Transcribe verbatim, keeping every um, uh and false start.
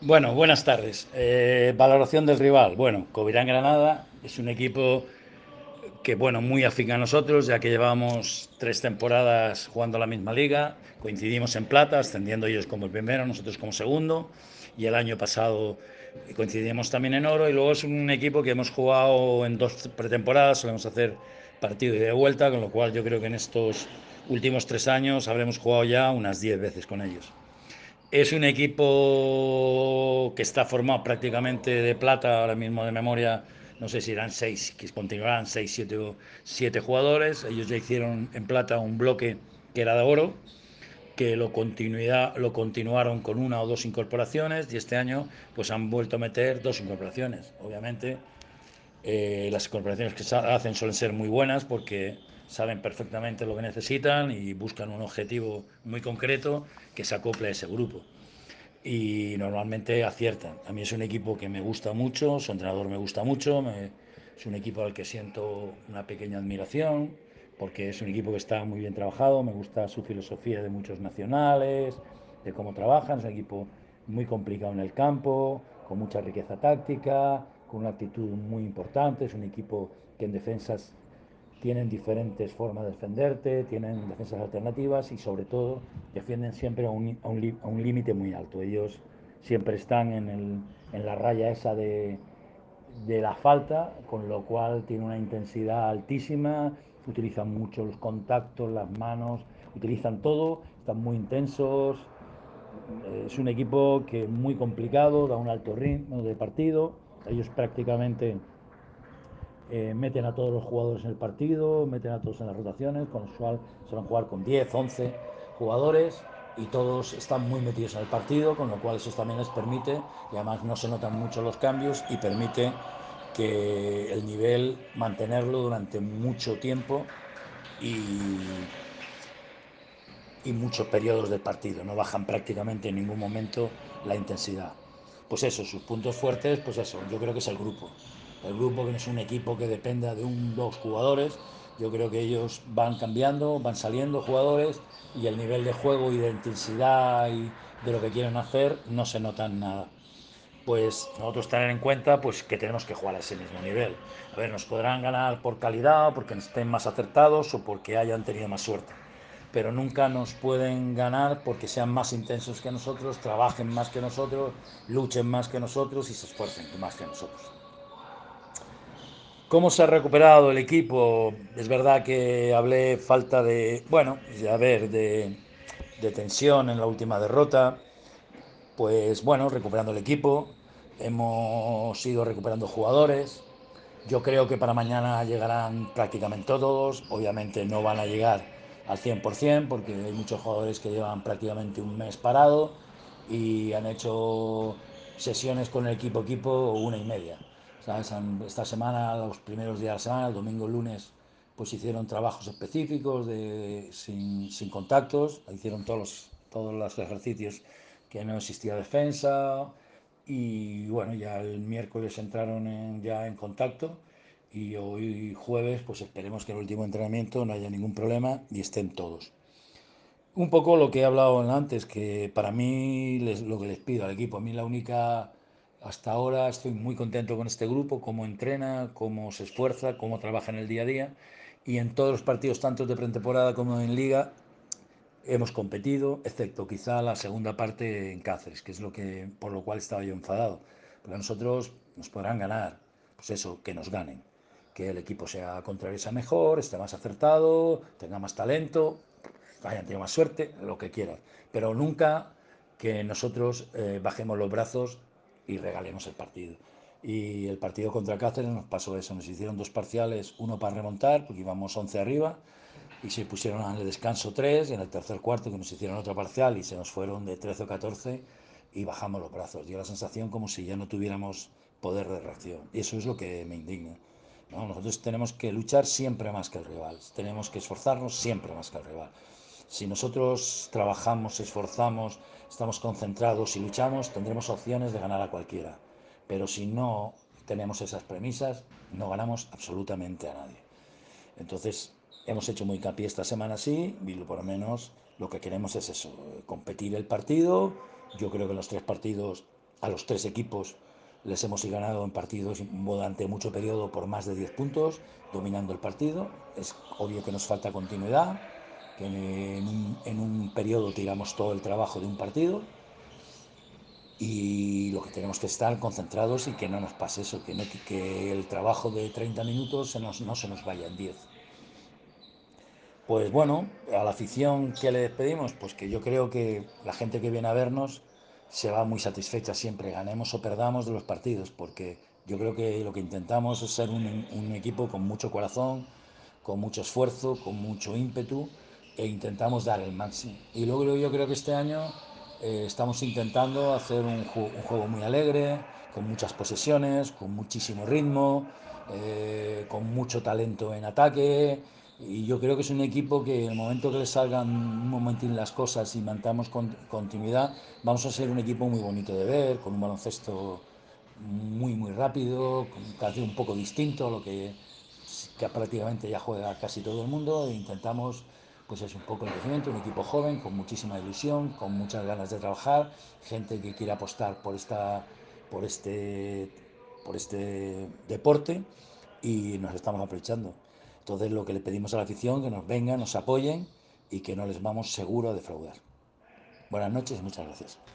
Bueno, buenas tardes. Eh, valoración del rival. Bueno, Covirán Granada es un equipo que, bueno, muy afín a nosotros, ya que llevamos tres temporadas jugando la misma liga. Coincidimos en plata, ascendiendo ellos como el primero, nosotros como segundo. Y el año pasado coincidimos también en oro. Y luego es un equipo que hemos jugado en dos pretemporadas, solemos hacer partido y de vuelta, con lo cual yo creo que en estos últimos tres años habremos jugado ya unas diez veces con ellos. Es un equipo que está formado prácticamente de plata, ahora mismo de memoria, no sé si eran seis, que continuarán seis, siete, siete jugadores. Ellos ya hicieron en plata un bloque que era de oro, que lo, continuidad, lo continuaron con una o dos incorporaciones y este año pues han vuelto a meter dos incorporaciones. Obviamente eh, las incorporaciones que hacen suelen ser muy buenas porque saben perfectamente lo que necesitan y buscan un objetivo muy concreto que se acople a ese grupo y normalmente aciertan. A mí es un equipo que me gusta mucho, su entrenador me gusta mucho, me, es un equipo al que siento una pequeña admiración, porque es un equipo que está muy bien trabajado, me gusta su filosofía de muchos nacionales, de cómo trabajan, es un equipo muy complicado en el campo, con mucha riqueza táctica, con una actitud muy importante, es un equipo que en defensas tienen diferentes formas de defenderte, tienen defensas alternativas y sobre todo defienden siempre a un, a un, a un límite muy alto. Ellos siempre están en, el, en la raya esa de, de la falta, con lo cual tiene una intensidad altísima, utilizan mucho los contactos, las manos, utilizan todo, están muy intensos. Es un equipo que es muy complicado, da un alto ritmo de partido. Ellos prácticamente eh, meten a todos los jugadores en el partido, meten a todos en las rotaciones, con lo cual suelen jugar con diez, once jugadores y todos están muy metidos en el partido, con lo cual eso también les permite, y además no se notan mucho los cambios, y permite que el nivel mantenerlo durante mucho tiempo y, y muchos periodos del partido, no bajan prácticamente en ningún momento la intensidad. Pues eso, sus puntos fuertes, pues eso, yo creo que es el grupo. El grupo que no es un equipo que dependa de un dos jugadores, yo creo que ellos van cambiando, van saliendo jugadores y el nivel de juego y de intensidad y de lo que quieren hacer no se notan nada. Pues nosotros tener en cuenta pues que tenemos que jugar a ese mismo nivel. A ver, nos podrán ganar por calidad, o porque estén más acertados o porque hayan tenido más suerte, pero nunca nos pueden ganar porque sean más intensos que nosotros, trabajen más que nosotros, luchen más que nosotros y se esfuercen más que nosotros. ¿Cómo se ha recuperado el equipo? Es verdad que hablé falta de, bueno, a ver, de, de tensión en la última derrota. Pues bueno, recuperando el equipo, hemos ido recuperando jugadores. Yo creo que para mañana llegarán prácticamente todos. Obviamente no van a llegar al cien por ciento porque hay muchos jugadores que llevan prácticamente un mes parado y han hecho sesiones con el equipo equipo una y media. ¿Sabes? Esta semana, los primeros días de la semana, el domingo, el lunes, pues hicieron trabajos específicos de, sin, sin contactos, hicieron todos los, todos los ejercicios que no existía defensa y bueno, ya el miércoles entraron en, ya en contacto y hoy jueves pues esperemos que en el último entrenamiento no haya ningún problema y estén todos. Un poco lo que he hablado antes, que para mí les, lo que les pido al equipo, a mí la única, hasta ahora estoy muy contento con este grupo, cómo entrena, cómo se esfuerza, cómo trabaja en el día a día y en todos los partidos, tanto de pretemporada como en liga, hemos competido, excepto quizá la segunda parte en Cáceres, que es lo que por lo cual estaba yo enfadado. Porque a nosotros nos podrán ganar, pues eso, que nos ganen, que el equipo sea contrario, sea mejor, esté más acertado, tenga más talento, hayan tenido más suerte, lo que quieran. Pero nunca que nosotros eh, bajemos los brazos y regalemos el partido. Y el partido contra Cáceres nos pasó eso, nos hicieron dos parciales, uno para remontar, porque íbamos once arriba, y se pusieron en el descanso tres y en el tercer cuarto que nos hicieron otra parcial y se nos fueron de trece o catorce y bajamos los brazos. Dio la sensación como si ya no tuviéramos poder de reacción y eso es lo que me indigna. ¿No? Nosotros tenemos que luchar siempre más que el rival, tenemos que esforzarnos siempre más que el rival. Si nosotros trabajamos, esforzamos, estamos concentrados y luchamos, tendremos opciones de ganar a cualquiera. Pero si no tenemos esas premisas, no ganamos absolutamente a nadie. Entonces, hemos hecho muy hincapié esta semana sí, y por lo menos lo que queremos es eso, competir el partido. Yo creo que los tres partidos A los tres equipos les hemos ganado en partidos durante mucho periodo por más de diez puntos, dominando el partido. Es obvio que nos falta continuidad, que en un, en un periodo tiramos todo el trabajo de un partido y lo que tenemos que estar concentrados y que no nos pase eso, que, no, que el trabajo de treinta minutos se nos, no se nos vaya en diez. Pues bueno, a la afición que le despedimos, pues que yo creo que la gente que viene a vernos se va muy satisfecha siempre, ganemos o perdamos de los partidos, porque yo creo que lo que intentamos es ser un, un equipo con mucho corazón, con mucho esfuerzo, con mucho ímpetu e intentamos dar el máximo. Y luego yo creo que este año eh, estamos intentando hacer un, ju un, juego muy alegre, con muchas posesiones, con muchísimo ritmo, eh, con mucho talento en ataque. Y yo creo que es un equipo que en el momento que le salgan un momentín las cosas y mantengamos con, continuidad, vamos a ser un equipo muy bonito de ver, con un baloncesto muy, muy rápido, casi un poco distinto a lo que, que prácticamente ya juega casi todo el mundo. E intentamos, pues es un poco el crecimiento, un equipo joven, con muchísima ilusión, con muchas ganas de trabajar, gente que quiere apostar por, esta, por, este, por este deporte y nos estamos aprovechando. Entonces lo que le pedimos a la afición, que nos vengan, nos apoyen y que no les vamos seguro a defraudar. Buenas noches y muchas gracias.